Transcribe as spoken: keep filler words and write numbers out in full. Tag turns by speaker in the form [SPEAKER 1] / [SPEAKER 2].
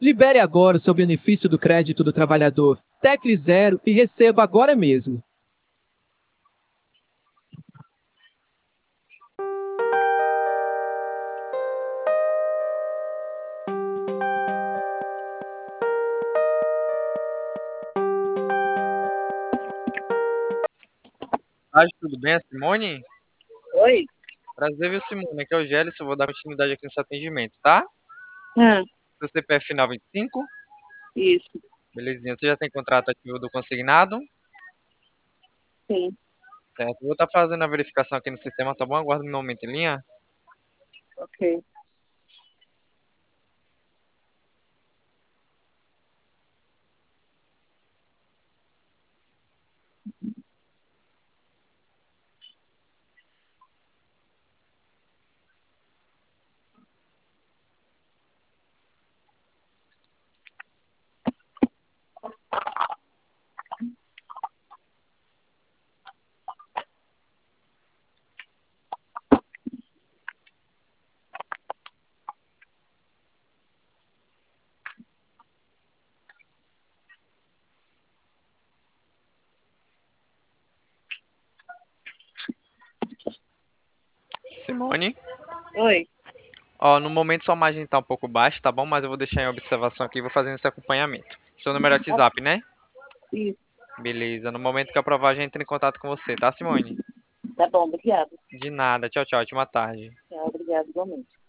[SPEAKER 1] Libere agora o seu benefício do crédito do trabalhador. Tecle zero e receba agora mesmo.
[SPEAKER 2] Ah, tudo bem, a Simone?
[SPEAKER 3] Oi?
[SPEAKER 2] Prazer, viu, Simone? Aqui é o Gélis, eu vou dar continuidade aqui nesse atendimento, tá?
[SPEAKER 3] Ah,
[SPEAKER 2] Seu C P F final vinte e cinco?
[SPEAKER 3] isso,
[SPEAKER 2] Belezinha. Você já tem contrato ativo do consignado?
[SPEAKER 3] sim,
[SPEAKER 2] Certo. Vou estar fazendo a verificação aqui no sistema, tá bom? Aguarda um momento em linha.
[SPEAKER 3] ok.
[SPEAKER 2] Simone?
[SPEAKER 3] Oi,
[SPEAKER 2] Ó, no momento sua margem tá um pouco baixa, tá bom? Mas eu vou deixar em observação aqui e vou fazendo esse acompanhamento. Seu número é
[SPEAKER 3] ah,
[SPEAKER 2] WhatsApp, né?
[SPEAKER 3] isso,
[SPEAKER 2] Beleza. No momento que aprovar, a gente entra em contato com você, tá, Simone?
[SPEAKER 3] tá bom, obrigada.
[SPEAKER 2] De nada. Tchau, tchau. Ótima tarde.
[SPEAKER 3] Tchau, obrigada, igualmente.